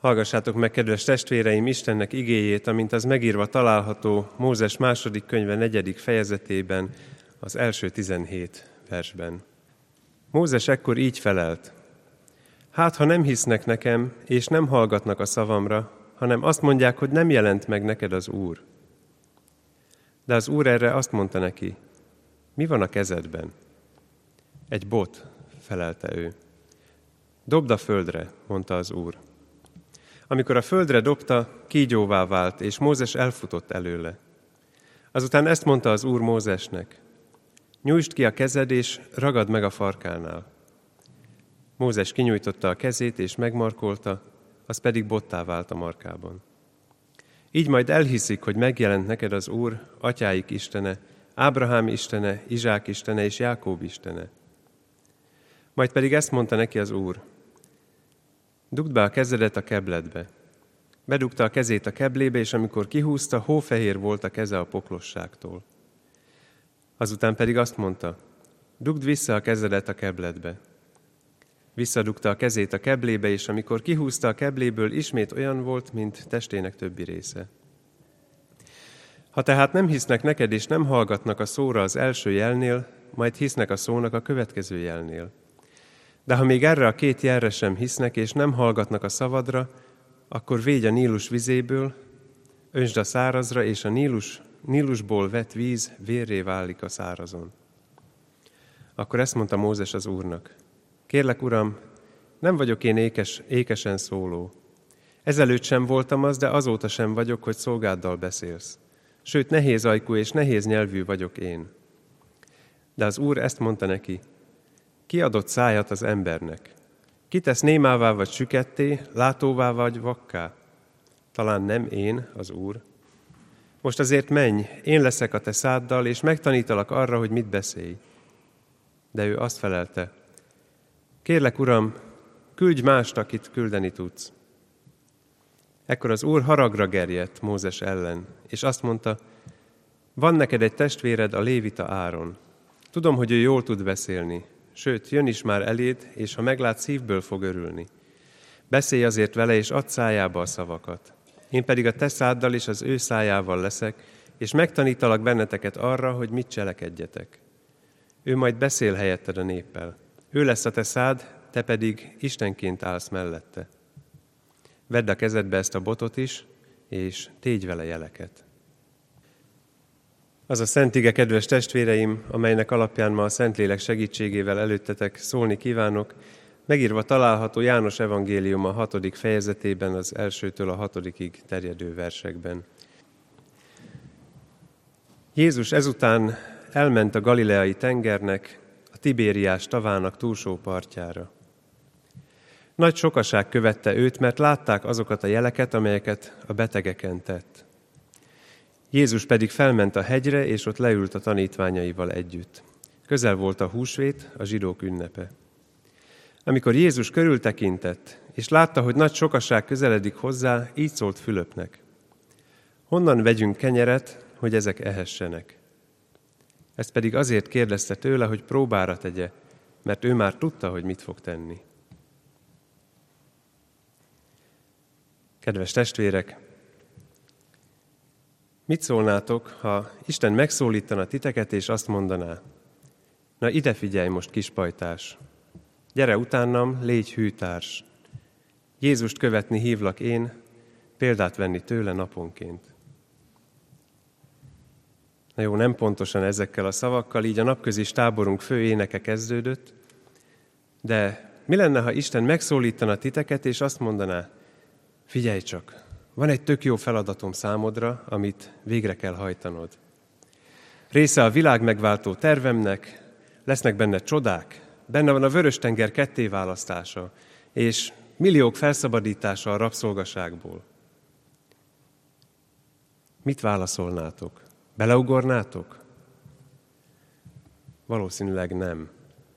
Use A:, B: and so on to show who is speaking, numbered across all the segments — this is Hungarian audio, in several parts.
A: Hallgassátok meg, kedves testvéreim, Istennek igéjét, amint az megírva található Mózes 2. könyve 4. fejezetében, az első 17 versben. Mózes ekkor így felelt: Hát, ha nem hisznek nekem, és nem hallgatnak a szavamra, hanem azt mondják, hogy nem jelent meg neked az Úr. De az Úr erre azt mondta neki: Mi van a kezedben? Egy bot, felelte ő. Dobd a földre, mondta az Úr. Amikor a földre dobta, kígyóvá vált, és Mózes elfutott előle. Azután ezt mondta az Úr Mózesnek: Nyújtsd ki a kezed, és ragad meg a farkánál. Mózes kinyújtotta a kezét, és megmarkolta, az pedig bottá vált a markában. Így majd elhiszik, hogy megjelent neked az Úr, atyáik Istene, Ábrahám Istene, Izsák Istene és Jákób Istene. Majd pedig ezt mondta neki az Úr: Dugd be a kezedet a kebledbe. Bedugta a kezét a keblébe, és amikor kihúzta, hófehér volt a keze a poklosságtól. Azután pedig azt mondta: Dugd vissza a kezedet a kebledbe. Visszadugta a kezét a keblébe, és amikor kihúzta a kebléből, ismét olyan volt, mint testének többi része. Ha tehát nem hisznek neked, és nem hallgatnak a szóra az első jelnél, majd hisznek a szónak a következő jelnél. De ha még erre a 2 jelre sem hisznek, és nem hallgatnak a szavadra, akkor védj a Nílus vizéből, öntsd a szárazra, és a Nílusból vett víz vérré válik a szárazon. Akkor ezt mondta Mózes az Úrnak: Kérlek, Uram, nem vagyok én ékesen szóló. Ezelőtt sem voltam az, de azóta sem vagyok, hogy szolgáddal beszélsz. Sőt, nehéz ajkú és nehéz nyelvű vagyok én. De az Úr ezt mondta neki: Ki adott szájat az embernek? Ki tesz némává vagy süketté, látóvá vagy vakká? Talán nem én, az Úr. Most azért menj, én leszek a te száddal, és megtanítalak arra, hogy mit beszélj. De ő azt felelte: Kérlek, Uram, küldj mást, akit küldeni tudsz. Ekkor az Úr haragra gerjedt Mózes ellen, és azt mondta: Van neked egy testvéred, a lévita Áron. Tudom, hogy ő jól tud beszélni, sőt, jön is már eléd, és ha meglát, szívből fog örülni. Beszélj azért vele, és add szájába a szavakat. Én pedig a te száddal és az ő szájával leszek, és megtanítalak benneteket arra, hogy mit cselekedjetek. Ő majd beszél helyetted a néppel. Ő lesz a te szád, te pedig Istenként állsz mellette. Vedd a kezedbe ezt a botot is, és tégy vele jeleket. Az a szent ige, kedves testvéreim, amelynek alapján ma a Szentlélek segítségével előttetek szólni kívánok, megírva található János evangélium a 6. fejezetében, az 1-től a 6-ig terjedő versekben. Jézus ezután elment a Galileai tengernek, a Tibériás tavának túlsó partjára. Nagy sokaság követte őt, mert látták azokat a jeleket, amelyeket a betegeken tett. Jézus pedig felment a hegyre, és ott leült a tanítványaival együtt. Közel volt a húsvét, a zsidók ünnepe. Amikor Jézus körültekintett, és látta, hogy nagy sokaság közeledik hozzá, így szólt Fülöpnek: Honnan vegyünk kenyeret, hogy ezek ehessenek? Ezt pedig azért kérdezte tőle, hogy próbára tegye, mert ő már tudta, hogy mit fog tenni. Kedves testvérek, mit szólnátok, ha Isten megszólítana titeket, és azt mondaná: Na ide figyelj most, kispajtás! Gyere utánam, légy hűtárs! Jézust követni hívlak én, példát venni tőle naponként. Na jó, nem pontosan ezekkel a szavakkal, így a napközis táborunk fő éneke kezdődött, de mi lenne, ha Isten megszólítana titeket, és azt mondaná: Figyelj csak, van egy tök jó feladatom számodra, amit végre kell hajtanod. Része a világ megváltó tervemnek, lesznek benne csodák, benne van a Vörös-tenger kettéválasztása, és milliók felszabadítása a rabszolgaságból. Mit válaszolnátok? Beleugornátok? Valószínűleg nem.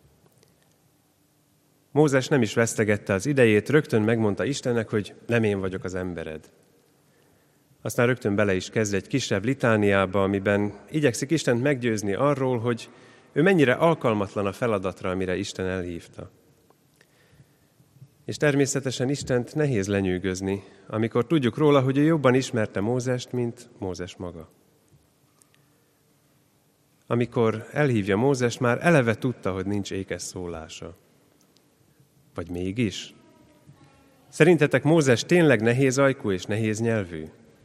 A: Mózes nem is vesztegette az idejét, rögtön megmondta Istennek, hogy nem én vagyok az embered. Aztán rögtön bele is kezd egy kisebb litániába, amiben igyekszik Istent meggyőzni arról, hogy ő mennyire alkalmatlan a feladatra, amire Isten elhívta. És természetesen Istent nehéz lenyűgözni, amikor tudjuk róla, hogy ő jobban ismerte Mózest, mint Mózes maga. Amikor elhívja Mózest, már eleve tudta, hogy nincs ékes szólása. Vagy mégis? Szerintetek Mózes tényleg nehéz ajkú és nehéz nyelvű?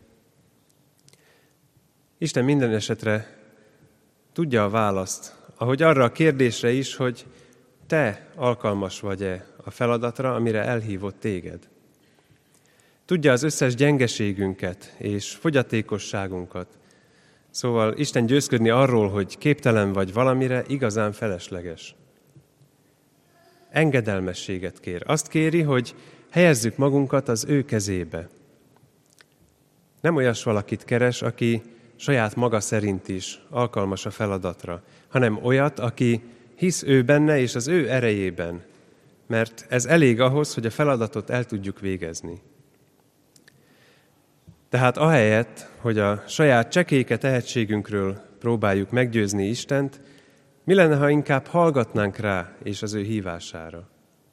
A: Isten minden esetre tudja a választ, ahogy arra a kérdésre is, hogy te alkalmas vagy-e a feladatra, amire elhívott téged. Tudja az összes gyengeségünket és fogyatékosságunkat. Szóval Isten győzködni arról, hogy képtelen vagy valamire, igazán felesleges. Engedelmességet kér. Azt kéri, hogy helyezzük magunkat az ő kezébe. Nem olyas valakit keres, aki saját maga szerint is alkalmas a feladatra, hanem olyat, aki hisz ő benne és az ő erejében, mert ez elég ahhoz, hogy a feladatot el tudjuk végezni. Tehát ahelyett, hogy a saját csekéke tehetségünkről próbáljuk meggyőzni Istent, mi lenne, ha inkább hallgatnánk rá és az ő hívására?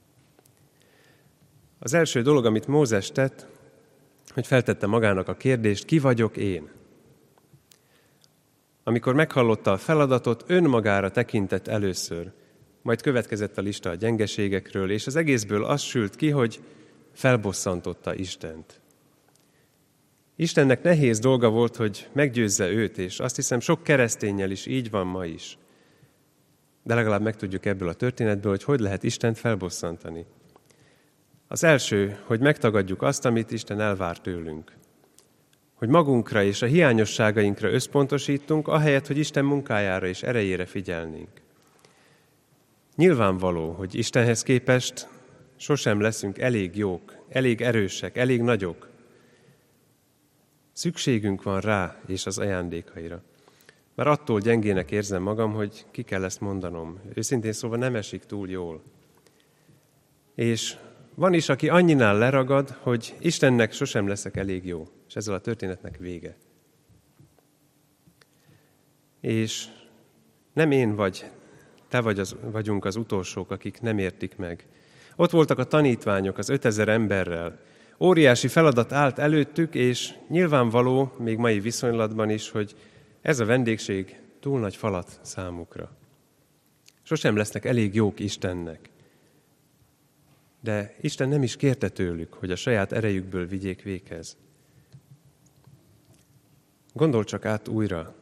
A: Az első dolog, amit Mózes tett, hogy feltette magának a kérdést, ki vagyok én? Amikor meghallotta a feladatot, önmagára tekintett először, majd következett a lista a gyengeségekről, és az egészből az sült ki, hogy felbosszantotta Istent. Istennek nehéz dolga volt, hogy meggyőzze őt, és azt hiszem sok kereszténnyel is így van ma is. De legalább megtudjuk ebből a történetből, hogy lehet Istent felbosszantani. Az első, hogy megtagadjuk azt, amit Isten elvár tőlünk. Hogy magunkra és a hiányosságainkra összpontosítunk, ahelyett, hogy Isten munkájára és erejére figyelnénk. Nyilvánvaló, hogy Istenhez képest sosem leszünk elég jók, elég erősek, elég nagyok. Szükségünk van rá és az ajándékaira. Már attól gyengének érzem magam, hogy ki kell ezt mondanom. Őszintén szóval nem esik túl jól. És van is, aki annyinál leragad, hogy Istennek sosem leszek elég jó, és ezzel a történetnek vége. És nem én vagy, te vagyunk az utolsók, akik nem értik meg. Ott voltak a tanítványok az 5000 emberrel. Óriási feladat állt előttük, és nyilvánvaló, még mai viszonylatban is, hogy ez a vendégség túl nagy falat számukra. Sosem lesznek elég jók Istennek. De Isten nem is kérte tőlük, hogy a saját erejükből vigyék véghez. Gondolj csak át újra.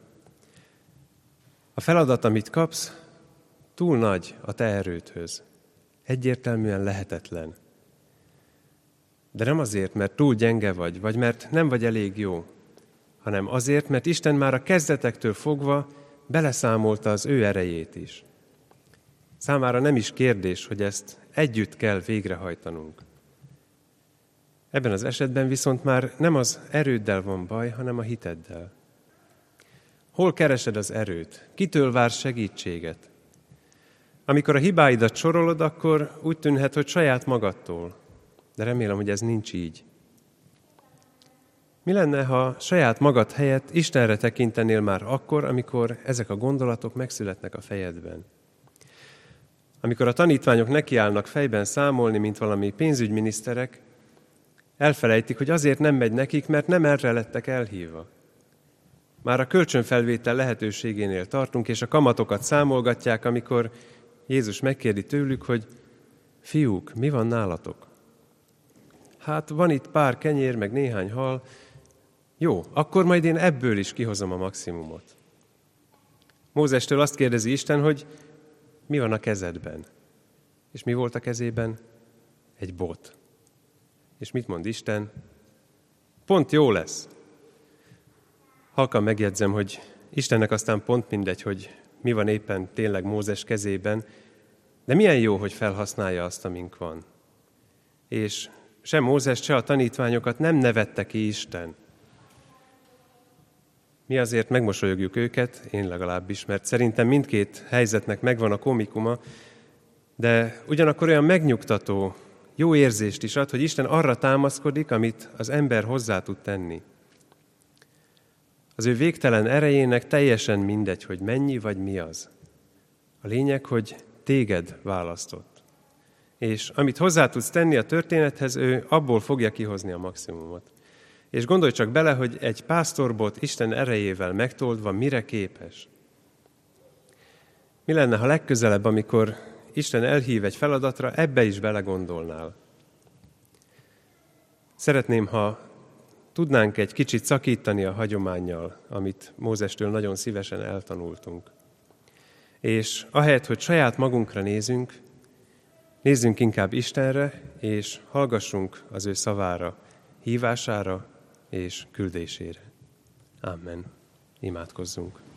A: A feladat, amit kapsz, túl nagy a te erődhöz. Egyértelműen lehetetlen. De nem azért, mert túl gyenge vagy mert nem vagy elég jó, hanem azért, mert Isten már a kezdetektől fogva beleszámolta az ő erejét is. Számára nem is kérdés, hogy ezt együtt kell végrehajtanunk. Ebben az esetben viszont már nem az erőddel van baj, hanem a hiteddel. Hol keresed az erőt? Kitől vársz segítséget? Amikor a hibáidat sorolod, akkor úgy tűnhet, hogy saját magadtól. De remélem, hogy ez nincs így. Mi lenne, ha saját magad helyett Istenre tekintenél már akkor, amikor ezek a gondolatok megszületnek a fejedben? Amikor a tanítványok nekiállnak fejben számolni, mint valami pénzügyminiszterek, elfelejtik, hogy azért nem megy nekik, mert nem erre lettek elhívva. Már a kölcsönfelvétel lehetőségénél tartunk, és a kamatokat számolgatják, amikor Jézus megkérdi tőlük, hogy fiúk, mi van nálatok? Hát van itt pár kenyér, meg néhány hal. Jó, akkor majd én ebből is kihozom a maximumot. Mózestől azt kérdezi Isten, hogy mi van a kezedben? És mi volt a kezében? Egy bot. És mit mond Isten? Pont jó lesz. Halkan megjegyzem, hogy Istennek aztán pont mindegy, hogy mi van éppen tényleg Mózes kezében, de milyen jó, hogy felhasználja azt, amink van. És se Mózes, se a tanítványokat nem nevette ki Isten. Mi azért megmosolyogjuk őket, én legalábbis, mert szerintem mindkét helyzetnek megvan a komikuma, de ugyanakkor olyan megnyugtató, jó érzést is ad, hogy Isten arra támaszkodik, amit az ember hozzá tud tenni. Az ő végtelen erejének teljesen mindegy, hogy mennyi vagy mi az. A lényeg, hogy téged választott. és amit hozzá tudsz tenni a történethez, ő abból fogja kihozni a maximumot. És gondolj csak bele, hogy egy pásztorbot Isten erejével megtoldva mire képes. Mi lenne, ha legközelebb, amikor Isten elhív egy feladatra, ebbe is belegondolnál? Szeretném, ha tudnánk egy kicsit szakítani a hagyománnyal, amit Mózestől nagyon szívesen eltanultunk. És ahelyett, hogy saját magunkra nézzünk inkább Istenre, és hallgassunk az ő szavára, hívására és küldésére. Amen. Imádkozzunk.